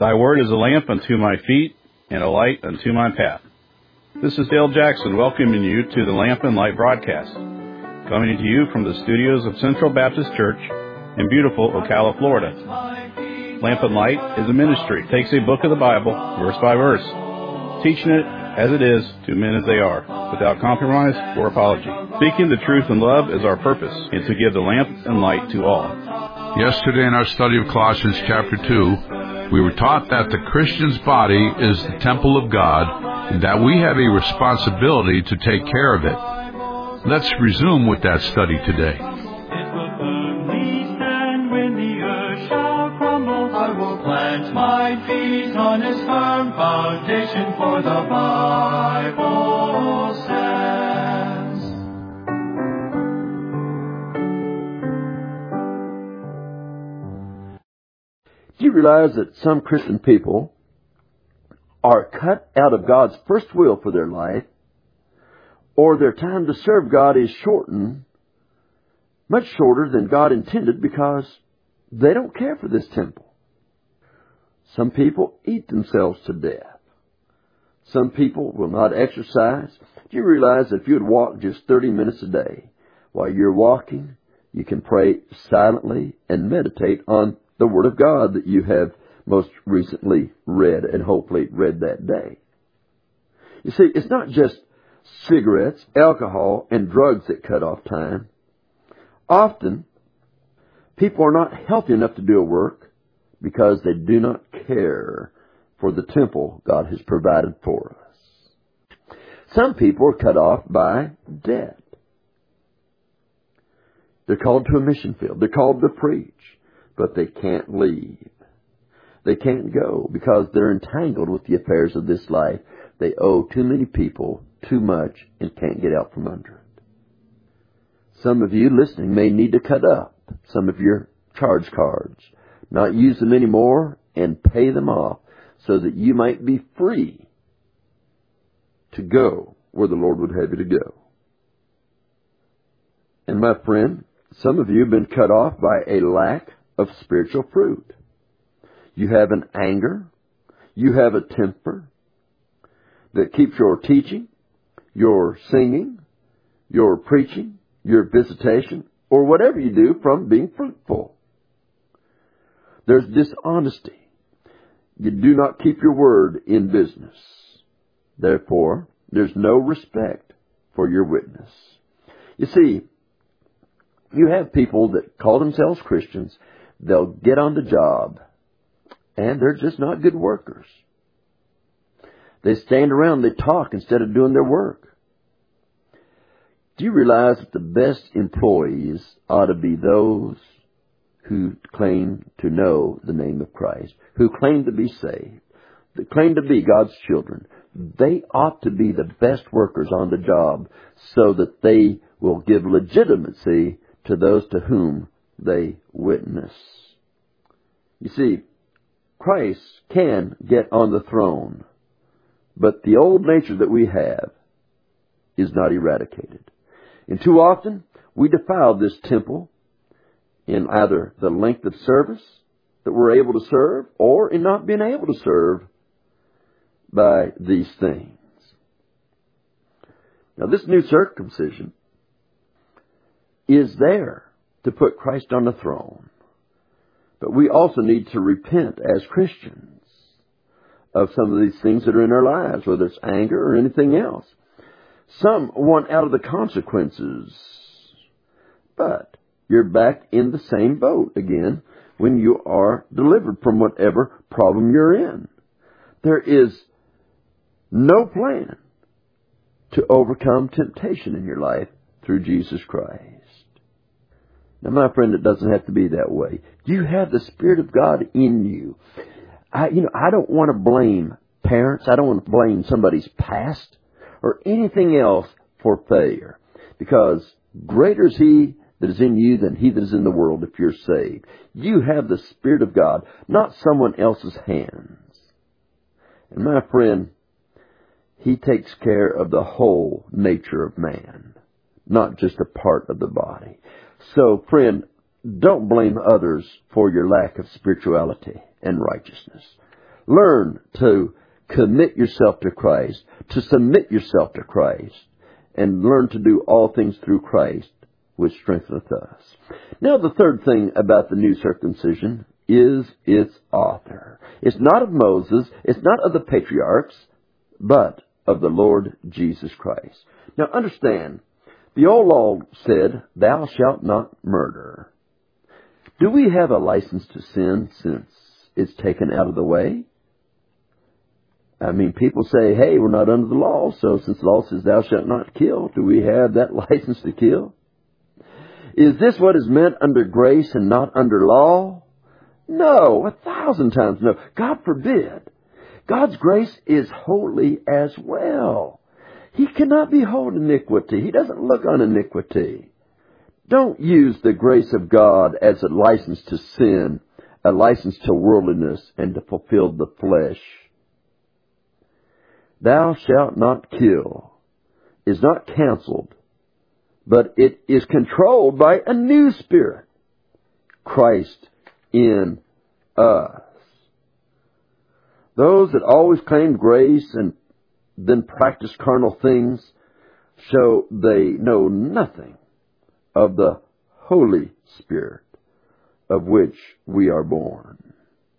Thy word is a lamp unto my feet and a light unto my path. This is Dale Jackson welcoming you to the Lamp and Light broadcast, coming to you from the studios of Central Baptist Church in beautiful Ocala, Florida. Lamp and Light is a ministry. It takes a book of the Bible, verse by verse, teaching it as it is to men as they are, without compromise or apology. Speaking the truth in love is our purpose, and to give the lamp and light to all. Yesterday in our study of Colossians chapter 2, we were taught that the Christian's body is the temple of God, and that we have a responsibility to take care of it. Let's resume with that study today. It will firmly stand when the earth shall crumble. I will plant my feet on its firm foundation, for the Bible says. Do you realize that some Christian people are cut out of God's first will for their life, or their time to serve God is shortened, much shorter than God intended, because they don't care for this temple? Some people eat themselves to death. Some people will not exercise. Do you realize that if you would walk just 30 minutes a day, while you're walking, you can pray silently and meditate on the Word of God that you have most recently read and hopefully read that day? You see, it's not just cigarettes, alcohol, and drugs that cut off time. Often, people are not healthy enough to do a work because they do not care for the temple God has provided for us. Some people are cut off by debt. They're called to a mission field. They're called to preach, but they can't leave. They can't go because they're entangled with the affairs of this life. They owe too many people too much and can't get out from under it. Some of you listening may need to cut up some of your charge cards, not use them anymore, and pay them off so that you might be free to go where the Lord would have you to go. And my friend, some of you have been cut off by a lack of spiritual fruit. You have an anger, you have a temper that keeps your teaching, your singing, your preaching, your visitation, or whatever you do from being fruitful. There's dishonesty. You do not keep your word in business. Therefore, there's no respect for your witness. You see, you have people that call themselves Christians. They'll get on the job, and they're just not good workers. They stand around, they talk instead of doing their work. Do you realize that the best employees ought to be those who claim to know the name of Christ, who claim to be saved, that claim to be God's children? They ought to be the best workers on the job so that they will give legitimacy to those to whom they witness. You see, Christ can get on the throne, but the old nature that we have is not eradicated. And too often, we defile this temple in either the length of service that we're able to serve, or in not being able to serve by these things. Now, this new circumcision is there to put Christ on the throne. But we also need to repent as Christians of some of these things that are in our lives, whether it's anger or anything else. Some want out of the consequences, but you're back in the same boat again when you are delivered from whatever problem you're in. There is no plan to overcome temptation in your life through Jesus Christ. Now, my friend, it doesn't have to be that way. You have the Spirit of God in you. I don't want to blame parents. I don't want to blame somebody's past or anything else for failure, because greater is He that is in you than he that is in the world if you're saved. You have the Spirit of God, not someone else's hands. And my friend, He takes care of the whole nature of man, not just a part of the body. So, friend, don't blame others for your lack of spirituality and righteousness. Learn to commit yourself to Christ, to submit yourself to Christ, and learn to do all things through Christ, which strengtheneth us. Now the third thing about the new circumcision is its author. It's not of Moses, it's not of the patriarchs, but of the Lord Jesus Christ. Now understand, the old law said, thou shalt not murder. Do we have a license to sin since it's taken out of the way? I mean, people say, hey, we're not under the law, so since the law says thou shalt not kill, do we have that license to kill? Is this what is meant under grace and not under law? No, 1,000 times no. God forbid. God's grace is holy as well. He cannot behold iniquity. He doesn't look on iniquity. Don't use the grace of God as a license to sin, a license to worldliness, and to fulfill the flesh. Thou shalt not kill is not canceled, but it is controlled by a new spirit, Christ in us. Those that always claim grace and then practice carnal things show they know nothing of the Holy Spirit of which we are born.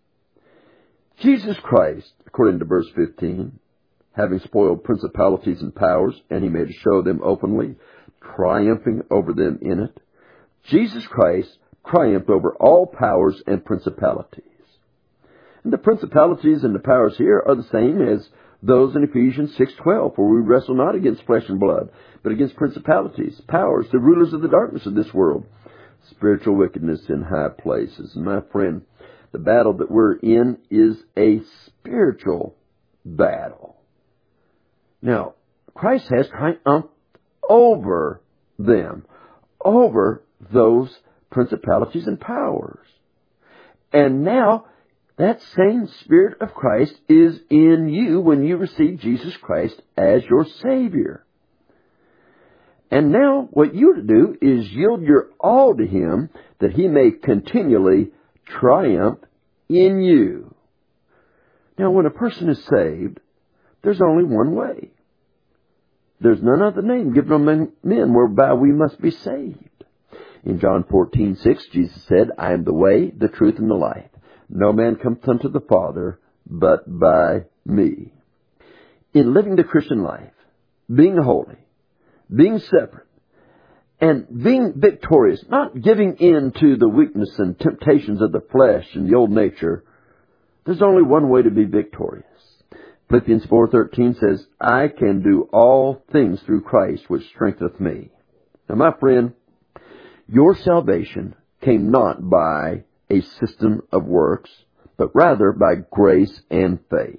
Jesus Christ, according to verse 15, having spoiled principalities and powers, and he made to show them openly, triumphing over them in it. Jesus Christ triumphed over all powers and principalities. And the principalities and the powers here are the same as those in Ephesians 6:12, for we wrestle not against flesh and blood, but against principalities, powers, the rulers of the darkness of this world, spiritual wickedness in high places. And my friend, the battle that we're in is a spiritual battle. Now, Christ has triumphed over them, over those principalities and powers. And now, that same Spirit of Christ is in you when you receive Jesus Christ as your Savior. And now, what you are to do is yield your all to Him that He may continually triumph in you. Now, when a person is saved, there's only one way. There's none other name given among men whereby we must be saved. In John 14:6, Jesus said, I am the way, the truth, and the life. No man cometh unto the Father but by me. In living the Christian life, being holy, being separate, and being victorious, not giving in to the weakness and temptations of the flesh and the old nature, there's only one way to be victorious. Philippians 4:13 says, I can do all things through Christ which strengtheneth me. Now, my friend, your salvation came not by a system of works, but rather by grace and faith.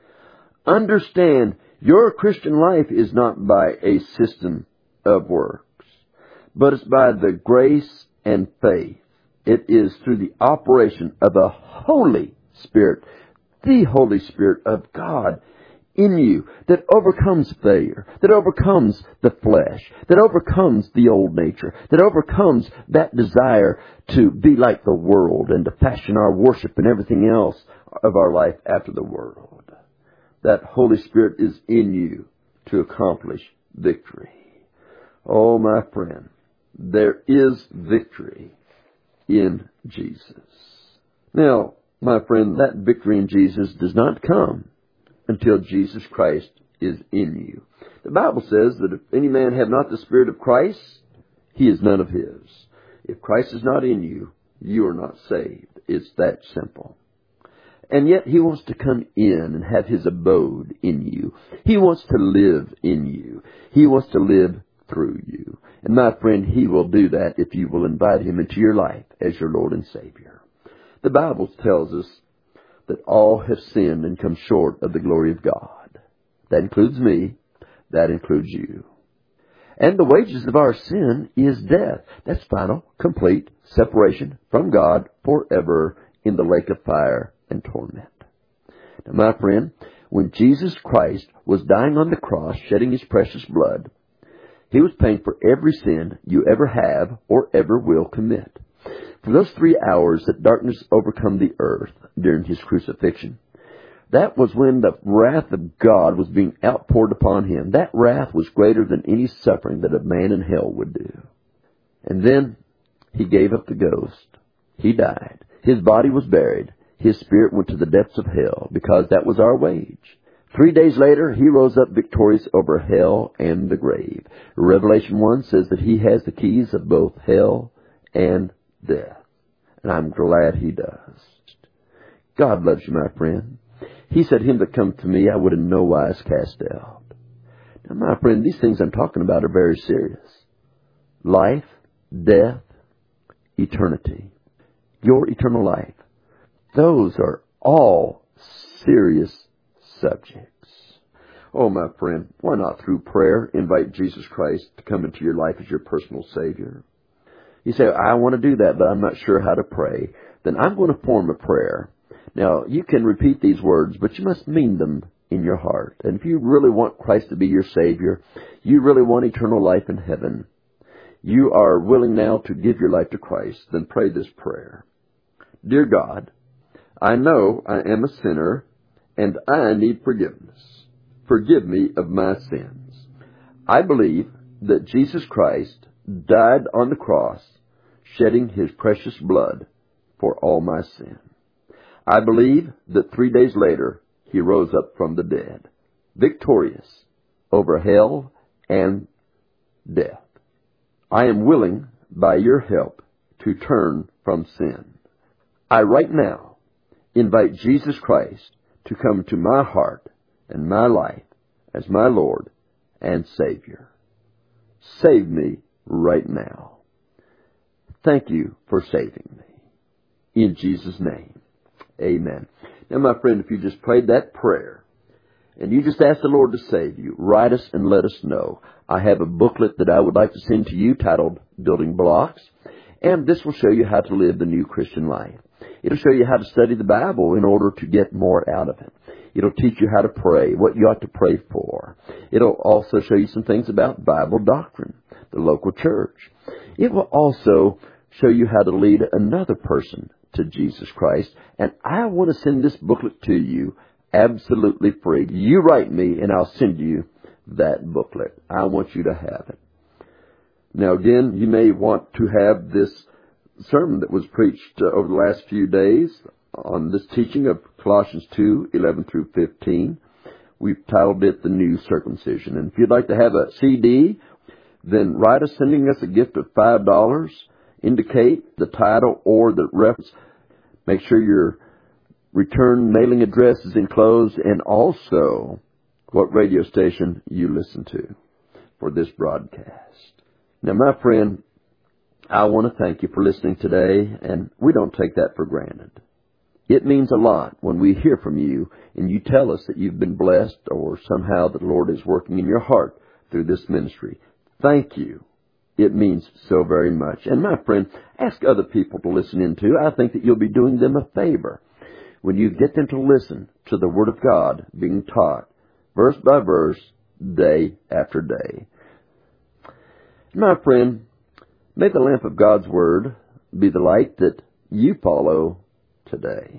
Understand, your Christian life is not by a system of works, but it's by the grace and faith. It is through the operation of the Holy Spirit, the Holy Spirit of God in you that overcomes failure, that overcomes the flesh, that overcomes the old nature, that overcomes that desire to be like the world and to fashion our worship and everything else of our life after the world. That Holy Spirit is in you to accomplish victory. Oh, my friend, there is victory in Jesus. Now, my friend, that victory in Jesus does not come until Jesus Christ is in you. The Bible says that if any man have not the Spirit of Christ, he is none of his. If Christ is not in you, you are not saved. It's that simple. And yet He wants to come in and have His abode in you. He wants to live in you. He wants to live through you. And my friend, He will do that if you will invite Him into your life as your Lord and Savior. The Bible tells us that all have sinned and come short of the glory of God. That includes me. That includes you. And the wages of our sin is death. That's final, complete separation from God forever in the lake of fire and torment. Now, my friend, when Jesus Christ was dying on the cross, shedding His precious blood, He was paying for every sin you ever have or ever will commit. For those 3 hours that darkness overcome the earth during His crucifixion, That was when the wrath of God was being outpoured upon him. That wrath was greater than any suffering that a man in hell would do. And then he gave up the ghost. He died. His body was buried. His spirit went to the depths of hell, because that was our wage. 3 days later, he rose up victorious over hell and the grave. Revelation 1 says that he has the keys of both hell and death. And I'm glad he does. God loves you, my friend. He said, him that cometh to me, I would in no wise cast out. Now, my friend, these things I'm talking about are very serious. Life, death, eternity. Your eternal life. Those are all serious subjects. Oh, my friend, why not through prayer invite Jesus Christ to come into your life as your personal Savior? You say, I want to do that, but I'm not sure how to pray. Then I'm going to form a prayer. Now, you can repeat these words, but you must mean them in your heart. And if you really want Christ to be your Savior, you really want eternal life in heaven, you are willing now to give your life to Christ, then pray this prayer. Dear God, I know I am a sinner, and I need forgiveness. Forgive me of my sins. I believe that Jesus Christ died on the cross, shedding his precious blood for all my sin. I believe that 3 days later he rose up from the dead, victorious over hell and death. I am willing, by your help, to turn from sin. I right now invite Jesus Christ to come to my heart and my life as my Lord and Savior. Save me right now. Thank you for saving me. In Jesus' name, amen. Now, my friend, if you just prayed that prayer and you just asked the Lord to save you, write us and let us know. I have a booklet that I would like to send to you titled Building Blocks, and this will show you how to live the new Christian life. It'll show you how to study the Bible in order to get more out of it. It'll teach you how to pray, what you ought to pray for. It'll also show you some things about Bible doctrine, the local church. It will also show you how to lead another person to Jesus Christ. And I want to send this booklet to you absolutely free. You write me and I'll send you that booklet. I want you to have it. Now again, you may want to have this sermon that was preached over the last few days on this teaching of Colossians 2:11 through 15. We've titled it The New Circumcision. And if you'd like to have a CD, then write us sending us a gift of $5. Indicate the title or the reference. Make sure your return mailing address is enclosed, and also what radio station you listen to for this broadcast. Now, my friend, I want to thank you for listening today, and we don't take that for granted. It means a lot when we hear from you and you tell us that you've been blessed or somehow the Lord is working in your heart through this ministry. Thank you. It means so very much. And my friend, ask other people to listen in too. I think that you'll be doing them a favor when you get them to listen to the Word of God being taught, verse by verse, day after day. My friend, may the lamp of God's Word be the light that you follow today.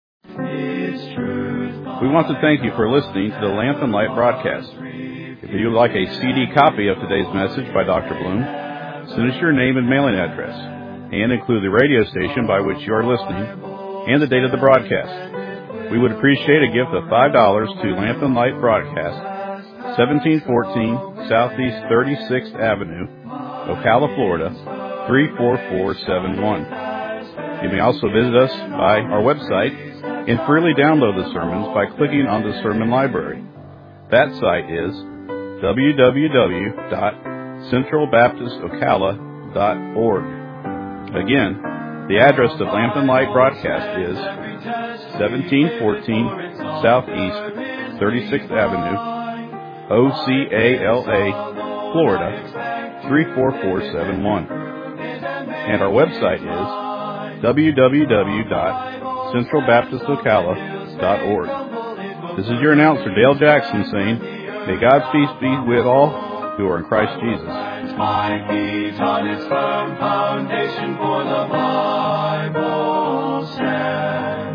We want to thank you for listening to the Lamp and Light broadcast. If you would like a CD copy of today's message by Dr. Bloom, send us your name and mailing address, and include the radio station by which you are listening and the date of the broadcast. We would appreciate a gift of $5 to Lamp and Light Broadcast, 1714 Southeast 36th Avenue, Ocala, Florida, 34471. You may also visit us by our website and freely download the sermons by clicking on the Sermon Library. That site is www.centralbaptistocala.org. Again, the address of Lamp and Light Broadcast is 1714 Southeast 36th Avenue, Ocala, Florida, 34471. And our website is www.centralbaptistocala.org. This is your announcer, Dale Jackson, saying, may God's peace be with all who are in Christ Jesus. My feet on its firm foundation, for the Bible stands.